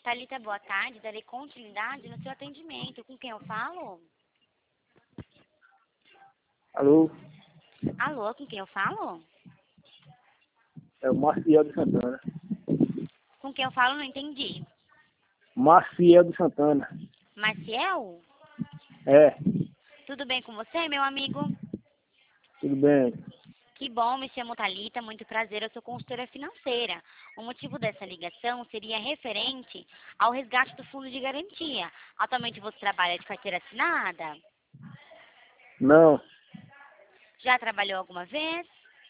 Thalita, boa tarde. Darei continuidade no seu atendimento. Com quem eu falo? Alô, Alô, com quem eu falo? é o Maciel de Santana. Com quem eu falo, não entendi. Maciel de Santana. Maciel? É, Tudo bem com você, meu amigo? tudo bem. Que bom, me chamo Thalita, muito prazer, eu sou consultora financeira. O motivo dessa ligação seria referente ao resgate do fundo de garantia. Atualmente você trabalha de carteira assinada? Não, Já trabalhou alguma vez?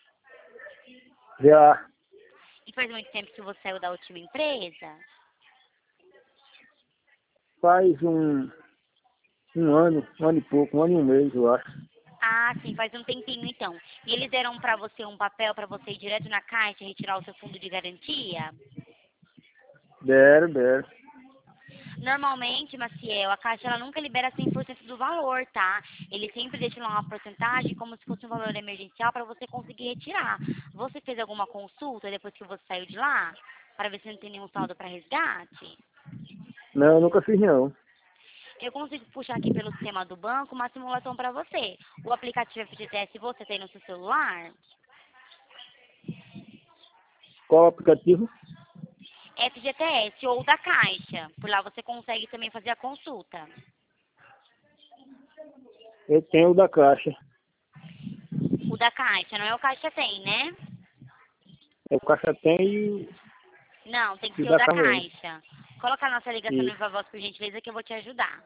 já E faz muito tempo que você saiu da última empresa? faz um ano e pouco, um ano e um mês, eu acho. Ah, sim, faz um tempinho então. E eles deram para você um papel para você ir direto na caixa e retirar o seu fundo de garantia? Deram. Normalmente, Maciel, a caixa ela nunca libera 100% do valor, tá? Ele sempre deixa lá uma porcentagem como se fosse um valor emergencial para você conseguir retirar. Você fez alguma consulta depois que você saiu de lá? Para ver se não tem nenhum saldo para resgate? Não, nunca fiz não. Eu consigo puxar aqui pelo sistema do banco uma simulação para você. O aplicativo FGTS você tem no seu celular? Qual o aplicativo? FGTS ou da Caixa. Por lá você consegue também fazer a consulta. Eu tenho o da Caixa. O da Caixa, não é o Caixa Tem, né? O Caixa tem Não, tem que e ser o da da Caixa mesmo. Caixa. Coloca a nossa ligação no Isso. Viva Voz, por gentileza, que eu vou te ajudar.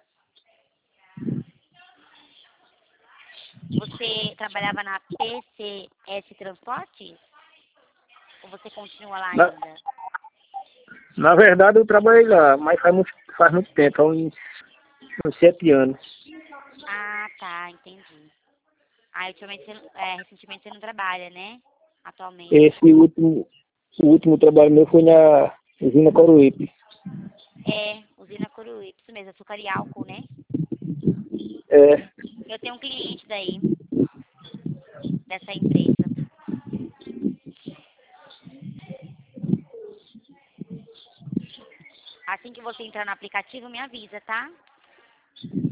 Você trabalhava na PCS Transportes? Ou você continua lá Na, ainda? na verdade eu trabalhei lá, mas faz muito tempo, há uns 7 anos. Ah, tá, entendi. Ah, ultimamente recentemente você não trabalha, né? Atualmente. O último trabalho meu foi na usina Coruípe. É, usina Coruípe, isso mesmo, açúcar e álcool, né? É, Eu tenho um cliente daí, dessa empresa. Assim que você entrar no aplicativo, me avisa, tá?